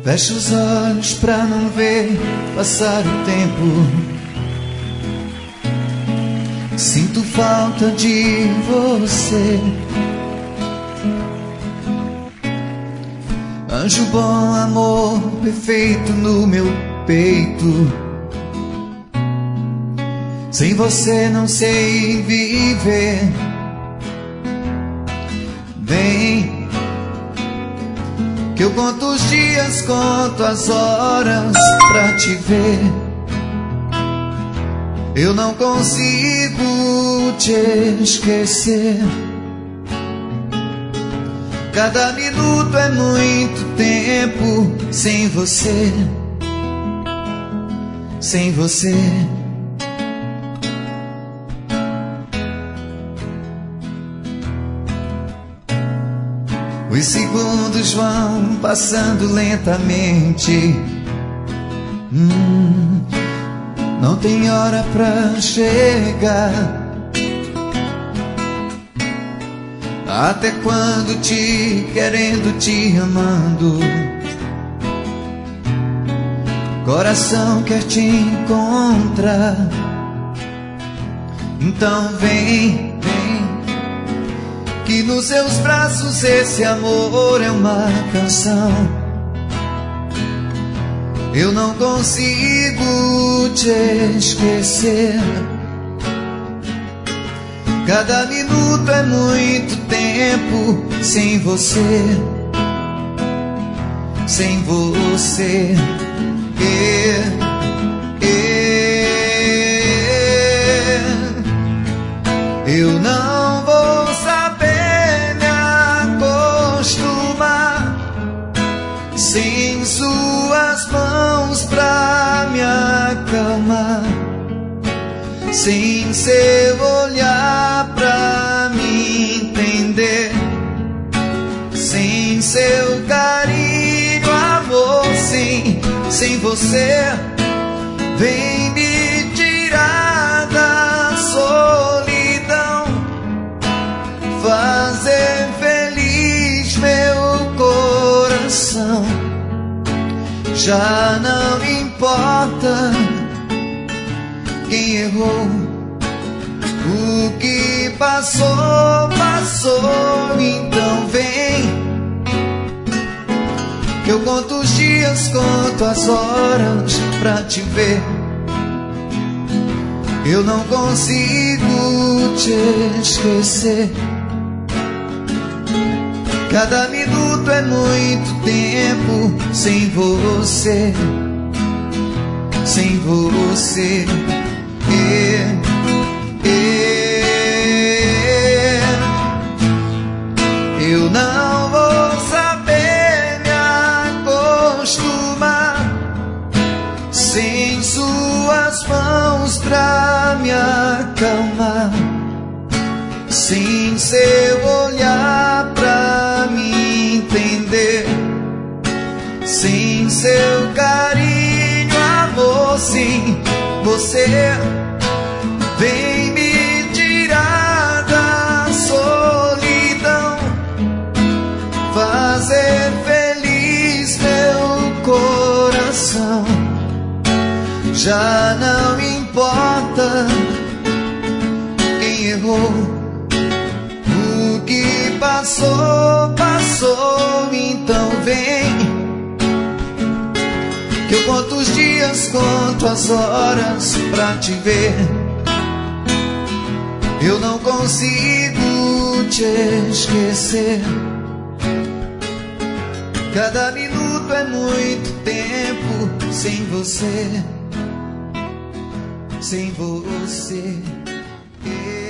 Fecho os olhos pra não ver passar o tempo. Sinto falta de você. Anjo bom, amor perfeito no meu peito. Sem você não sei viver. Vem, que eu conto os dias, conto as horas pra te ver. Eu não consigo te esquecer. Cada minuto é muito tempo sem você. Sem você. Os segundos vão passando lentamente. Não tem hora pra chegar. Até quando te querendo, te amando. Coração quer te encontrar. Então vem, que nos seus braços esse amor é uma canção. Eu não consigo te esquecer. Cada minuto é muito tempo sem você. Sem você. Eu não vou saber me acostumar sem suas mãos pra me acalmar, sem seu olhar pra me entender, sem seu carinho, amor, sem você. Vem me tirar da solidão, fazer feliz meu coração. Já não importa quem errou, o que passou, passou. Então vem, que eu conto os dias, conto as horas pra te ver. Eu não consigo te esquecer. Cada minuto é muito tempo sem você. Sem você. Eu não vou saber me acostumar sem suas mãos pra me acalmar, sem seu olhar pra me entender, sem seu carinho, amor, sem você. Vem me tirar da solidão, fazer feliz meu coração. Já não importa quem errou, o que passou, passou. Então vem, que eu conto os dias, conto as horas pra te ver. Eu não consigo te esquecer. Cada minuto é muito tempo sem você. Sem você.